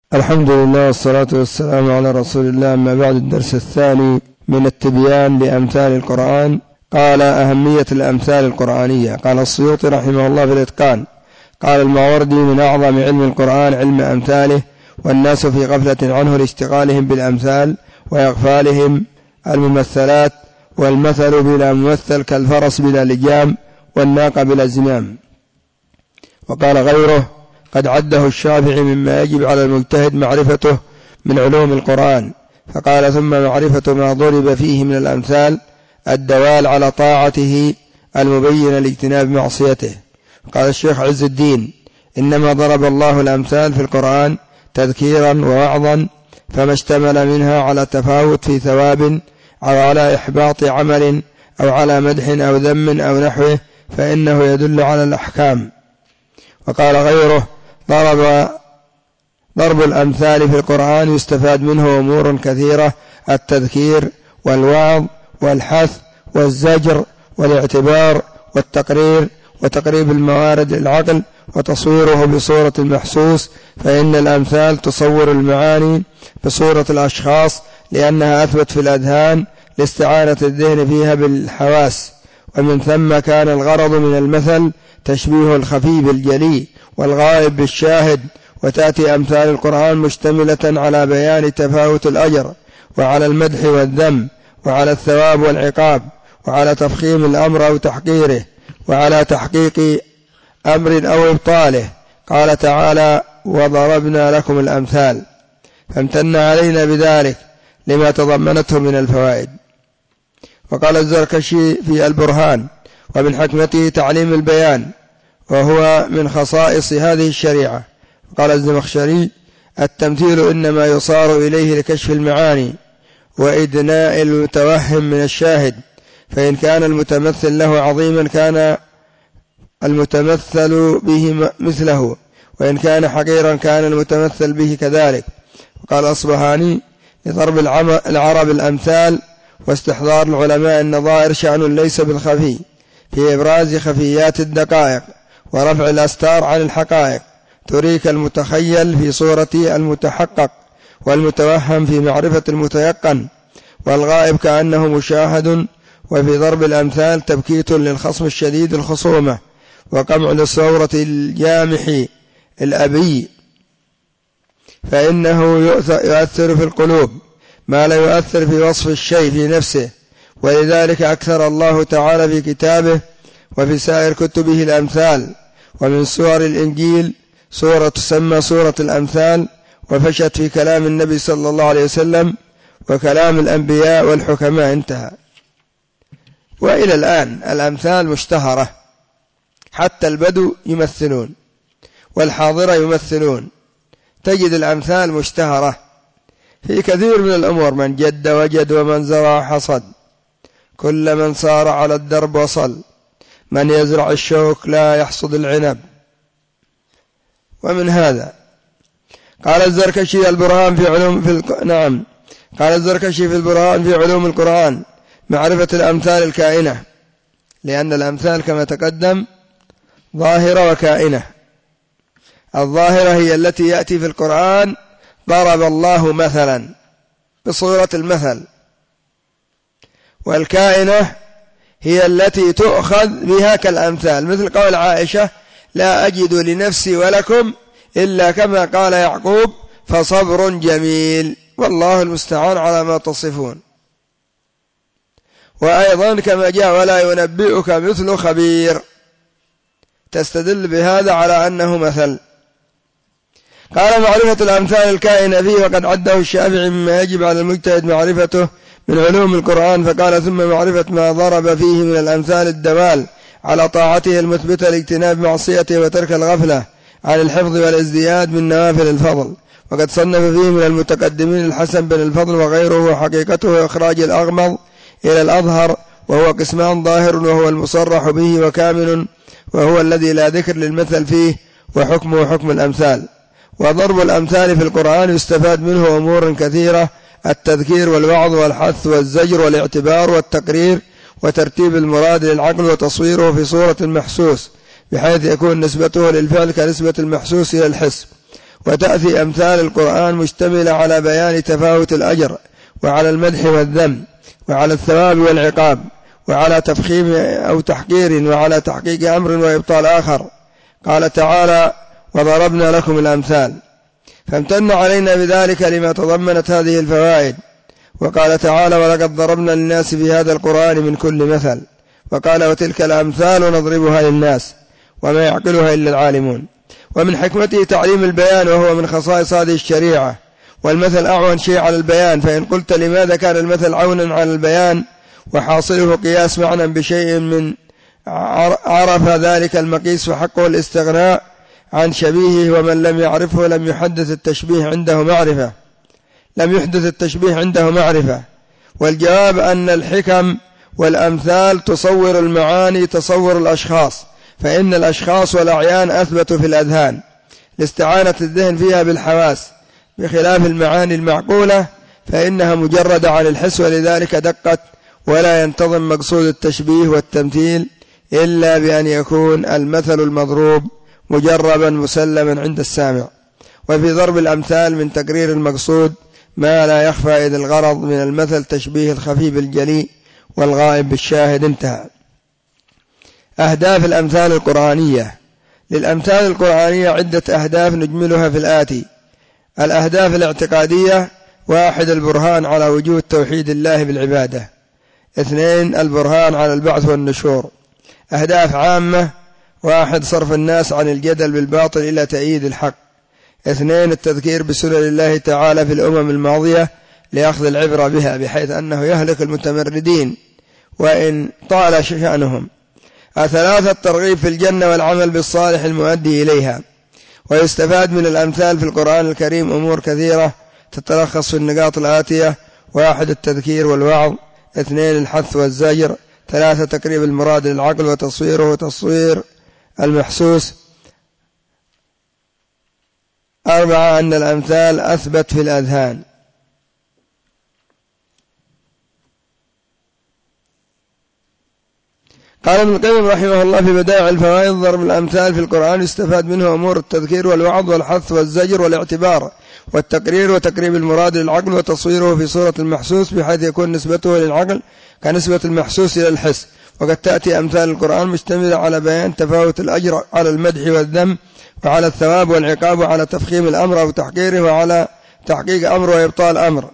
الحمد لله والصلاة والسلام على رسول الله. أما بعد، الدرس الثاني من التبيان لأمثال القرآن. قال: أهمية الأمثال القرآنية. قال السيوطي رحمه الله في الإتقان: قال الماوردي: من أعظم علم القرآن علم أمثاله، والناس في غفلة عنه لاشتغالهم بالأمثال وإغفالهم الممثلات، والمثل بلا ممثل كالفرس بلا لجام والناقة بلا زمام. وقال غيره: قد عده الشافعي مما يجب على المجتهد معرفته من علوم القرآن، فقال: ثم معرفة ما ضرب فيه من الأمثال الدوال على طاعته المبين لاجتناب معصيته. قال الشيخ عز الدين: إنما ضرب الله الأمثال في القرآن تذكيرا ووعظا، فما اشتمل منها على تفاوت في ثواب أو على إحباط عمل أو على مدح أو ذم أو نحوه فإنه يدل على الأحكام. وقال غيره: ضرب الأمثال في القرآن يستفاد منه أمور كثيرة: التذكير والوعظ والحث والزجر والاعتبار والتقرير وتقريب الموارد العقل وتصويره بصورة المحسوس، فإن الأمثال تصور المعاني بصورة الأشخاص لأنها أثبت في الأذهان لاستعانة الذهن فيها بالحواس، ومن ثم كان الغرض من المثل تشبيه الخفي بالجلي والغائب بالشاهد. وتأتي أمثال القرآن مشتملة على بيان تفاوت الأجر وعلى المدح والذم وعلى الثواب والعقاب وعلى تفخيم الأمر أو تحقيره وعلى تحقيق أمر أو إبطاله. قال تعالى: وضربنا لكم الأمثال، فامتن علينا بذلك لما تضمنته من الفوائد. وقال الزركشي في البرهان: ومن حكمته تعليم البيان، وهو من خصائص هذه الشريعة. قال الزمخشري: التمثيل إنما يصار إليه لكشف المعاني وإدناء المتوهم من الشاهد، فإن كان المتمثل له عظيما كان المتمثل به مثله، وإن كان حقيرا كان المتمثل به كذلك. وقال الأصبهاني: لضرب العرب الأمثال واستحضار العلماء النظائر شأن ليس بالخفي في إبراز خفيات الدقائق ورفع الأستار عن الحقائق، تريك المتخيل في صورة المتحقق، والمتوهم في معرفة المتيقن، والغائب كأنه مشاهد. وفي ضرب الأمثال تبكيت للخصم الشديد الخصومة، وقمع للصورة الجامح الأبي، فإنه يؤثر في القلوب ما لا يؤثر في وصف الشيء في نفسه. ولذلك أكثر الله تعالى في كتابه وفي سائر كتبه الأمثال. ومن سور الإنجيل سورة تسمى سورة الأمثال، وفشت في كلام النبي صلى الله عليه وسلم وكلام الأنبياء والحكماء. انتهى. وإلى الآن الأمثال مشتهرة، حتى البدو يمثلون والحاضرة يمثلون. تجد الأمثال مشتهرة في كثير من الأمور: من جد وجد، ومن زرع حصد، كل من صار على الدرب وصل، من يزرع الشوك لا يحصد العنب. ومن هذا قال الزركشي البرهان في علوم قال الزركشي في البرهان في علوم القرآن: معرفة الأمثال الكائنة، لأن الأمثال كما تقدم ظاهرة وكائنة. الظاهرة هي التي يأتي في القرآن ضرب الله مثلا بصورة المثل، والكائنة هي التي تؤخذ بها كالأمثال، مثل قول عائشة: لا أجد لنفسي ولكم إلا كما قال يعقوب فصبر جميل والله المستعان على ما تصفون. وأيضا كما جاء: ولا ينبئك مثل خبير، تستدل بهذا على أنه مثل. قال: معرفة الأمثال الكائنة فيه، وقد عده الشافعي مما يجب على المجتهد معرفته من علوم القرآن، فقال: ثم معرفة ما ضرب فيه من الأمثال الدوال على طاعته المثبتة لاجتناب معصيته وترك الغفلة عن الحفظ والازدياد من نوافل الفضل. وقد صنف فيه من المتقدمين الحسن بن الفضل وغيره، وحقيقته إخراج الأغمض إلى الأظهر، وهو قسمان: ظاهر وهو المصرح به، وكامل وهو الذي لا ذكر للمثل فيه، وحكمه حكم الأمثال. وضرب الأمثال في القرآن يستفاد منه أمور كثيرة: التذكير والوعظ والحث والزجر والاعتبار والتقرير، وترتيب المراد للعقل، وتصويره في صورة المحسوس بحيث يكون نسبته للفعل كنسبة المحسوس إلى الحس، وتأتي أمثال القرآن مشتملة على بيان تفاوت الأجر وعلى المدح والذم وعلى الثواب والعقاب وعلى تفخيم أو تحقير وعلى تحقيق أمر وإبطال آخر. قال تعالى: وضربنا لكم الأمثال، فامتن علينا بذلك لما تضمنت هذه الفوائد. وقال تعالى: ولقد ضربنا للناس في هذا القرآن من كل مثل. وقال: وتلك الأمثال نضربها للناس وما يعقلها إلا العالمون. ومن حكمته تعليم البيان، وهو من خصائص هذه الشريعة، والمثل أعون شيء على البيان. فإن قلت لماذا كان المثل عونا على البيان وحاصله قياس معنى بشيء من عرف ذلك المقيس وحقه الاستغناء عن شبيهه، ومن لم يعرفه لم يحدث التشبيه عنده معرفة. والجواب أن الحكم والأمثال تصور المعاني تصور الأشخاص، فإن الأشخاص والأعيان أثبت في الأذهان لاستعانة الذهن فيها بالحواس، بخلاف المعاني المعقولة فإنها مجردة عن الحس، ولذلك دقت ولا ينتظم مقصود التشبيه والتمثيل إلا بأن يكون المثل المضروب مجربا مسلما عند السامع. وفي ضرب الأمثال من تقرير المقصود ما لا يخفى، إذ الغرض من المثل تشبيه الخفي بالجلي والغائب بالشاهد. انتهى. أهداف الأمثال القرآنية. للأمثال القرآنية عدة أهداف نجملها في الآتي: الأهداف الاعتقادية: 1. البرهان على وجود توحيد الله بالعبادة. 2. البرهان على البعث والنشور. أهداف عامة: 1. صرف الناس عن الجدل بالباطل إلى تأييد الحق. 2. التذكير بسنن الله تعالى في الأمم الماضية لأخذ العبرة بها، بحيث أنه يهلك المتمردين وإن طال شأنهم. 3. الترغيب في الجنة والعمل بالصالح المؤدي إليها. ويستفاد من الأمثال في القرآن الكريم أمور كثيرة تتلخص في النقاط الآتية: 1. التذكير والوعظ. 2. الحث والزجر. 3. تقريب المراد للعقل وتصويره وتصوير المحسوس. 4. أن الأمثال أثبت في الأذهان. قال ابن القيم رحمه الله في بدائع الفوائد: ضرب الأمثال في القرآن يستفاد منه أمور التذكير والوعظ والحث والزجر والاعتبار والتقرير وتقريب المراد للعقل وتصويره في صورة المحسوس، بحيث يكون نسبته للعقل كنسبة المحسوس إلى الحس. وقد تأتي أمثال القرآن مشتملة على بيان تفاوت الأجر، على المدح والذم، وعلى الثواب والعقاب، وعلى تفخيم الأمر أو تحقيره، وعلى تحقيق أمر وإبطال أمر.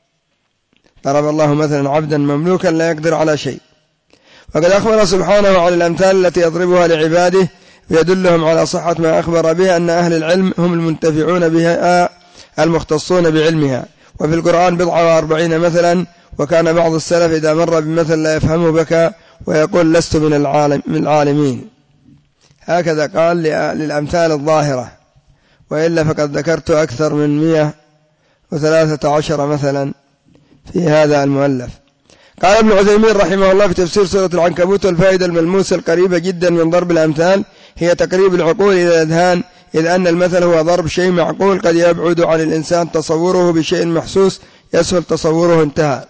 ضرب الله مثلا عبدا مملوكا لا يقدر على شيء. وقد أخبر سبحانه عن الأمثال التي يضربها لعباده ويدلهم على صحة ما أخبر به، أن أهل العلم هم المنتفعون بها المختصون بعلمها. وفي القرآن 47 مثلا، وكان بعض السلف إذا مر بمثل لا يفهمه بكى ويقول: لست من العالمين. هكذا قال للأمثال الظاهرة، وإلا فقد ذكرت أكثر من 113 مثلا في هذا المؤلف. قال ابن عثيمين رحمه الله في تفسير سورة العنكبوت: والفائدة الملموسة القريبة جدا من ضرب الأمثال هي تقريب العقول إلى الأذهان، إذ أن المثل هو ضرب شيء معقول قد يبعد عن الإنسان تصوره بشيء محسوس يسهل تصوره. انتهى.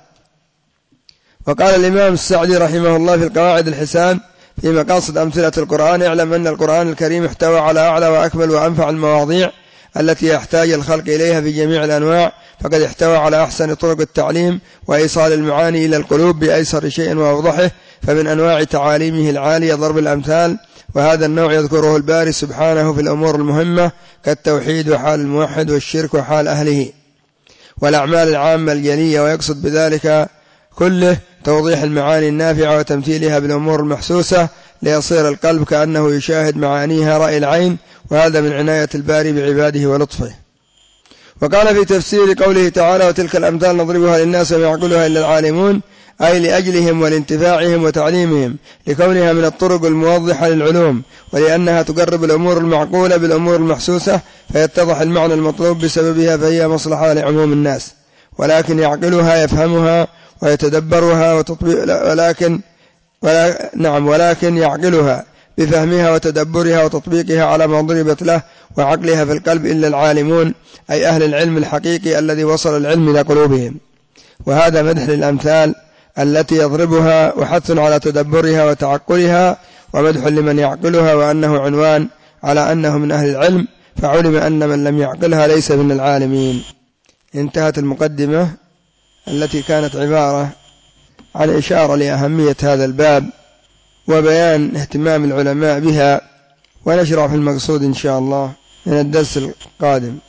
وقال الإمام السعدي رحمه الله في القواعد الحسان في مقاصد أمثلة القرآن: اعلم أن القرآن الكريم احتوى على أعلى وأكمل وأنفع المواضيع التي يحتاج الخلق إليها في جميع الأنواع، فقد احتوى على أحسن طرق التعليم وإيصال المعاني إلى القلوب بأيسر شيء وأوضحه. فمن أنواع تعاليمه العالية ضرب الأمثال، وهذا النوع يذكره الباري سبحانه في الأمور المهمة كالتوحيد وحال الموحد والشرك وحال أهله والأعمال العامة الجلية، ويقصد بذلك كله توضيح المعاني النافعة وتمثيلها بالأمور المحسوسة ليصير القلب كأنه يشاهد معانيها رأي العين، وهذا من عناية الباري بعباده ولطفه. وقال في تفسير قوله تعالى: وتلك الأمثال نضربها للناس وما يعقلها إلا العالمون، أي لأجلهم ولانتفاعهم وتعليمهم، لكونها من الطرق الموضحة للعلوم، ولأنها تقرب الأمور المعقولة بالأمور المحسوسة فيتضح المعنى المطلوب بسببها، فهي مصلحة لعموم الناس. ولكن يعقلها يفهمها ويتدبرها ولكن يعقلها بفهمها وتدبرها وتطبيقها على ما ضربت له وعقلها في القلب إلا العالمون، أي أهل العلم الحقيقي الذي وصل العلم إلى قلوبهم. وهذا مدح للأمثال التي يضربها وحث على تدبرها وتعقلها، ومدح لمن يعقلها، وأنه عنوان على أنه من أهل العلم، فعلم أن من لم يعقلها ليس من العالمين. انتهت المقدمة التي كانت عبارة عن إشارة لأهمية هذا الباب وبيان اهتمام العلماء بها، ونشرع في المقصود إن شاء الله من الدرس القادم.